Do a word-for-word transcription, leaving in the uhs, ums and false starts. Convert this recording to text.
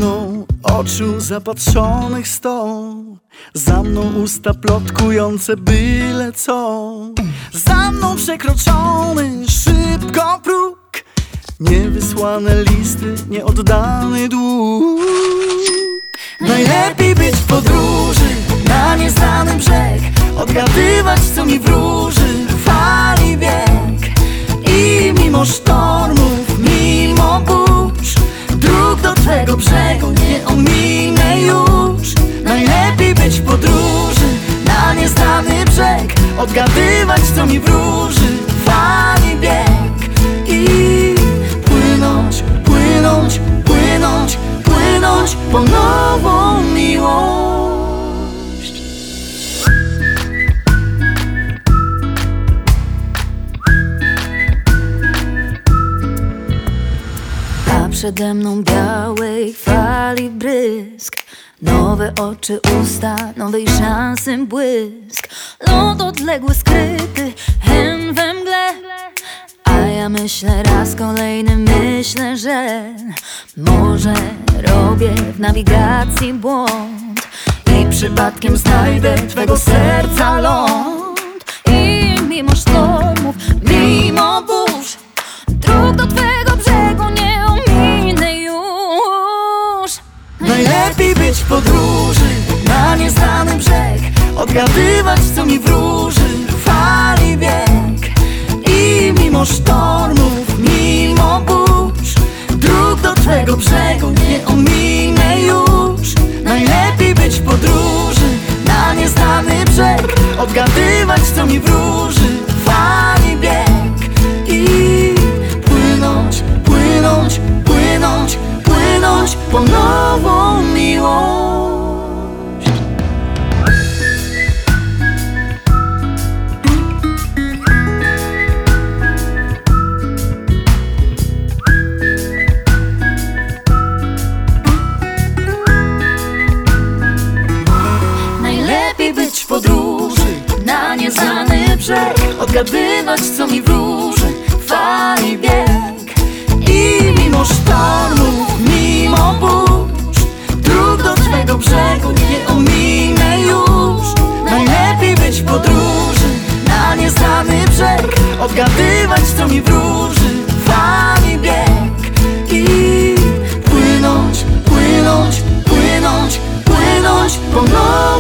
mną oczu zapatrzonych sto. Za mną usta plotkujące byle co. Za mną przekroczony szybko próg, niewysłane listy, nieoddany dług. Najlepiej być w podróży na nieznany brzeg, odgadywać co mi wróży fali bieg. I mimo sztormów, mimo burz, dróg do twego brzegu nie ominę już. Najlepiej być w podróży na nieznany brzeg, odgadywać co mi wróży fali bieg. I płynąć, płynąć, płynąć, płynąć po nową miłość. A przede mną białej fali brysk, nowe oczy, usta, nowej szansy błysk. Lot odległy, skryty, hen we mgle. A ja myślę raz kolejny, myślę, że może robię w nawigacji błąd i przypadkiem znajdę twego serca ląd. I mimo sztormów, mimo burz, dróg do twego brzegu nie ominę już. Najlepiej być w podróży na nieznany brzeg, odgadywać co mi wróży fali bieg. I mimo sztormów, mimo burz, dróg do twego brzegu nie ominę już. Najlepiej być w podróży na nieznany brzeg, odgadywać co mi wróży fali bieg. I płynąć, płynąć, płynąć, płynąć po nową miłość. Najlepiej być w podróży na nieznany brzeg, odgadywać co mi wróży fali bieg. I mimo sztormów, mimo burz, dróg do twego brzegu nie ominę już. Najlepiej być w podróży na nieznany brzeg, odgadywać co mi wróży fali bieg. I płynąć, płynąć, płynąć, płynąć po nocy.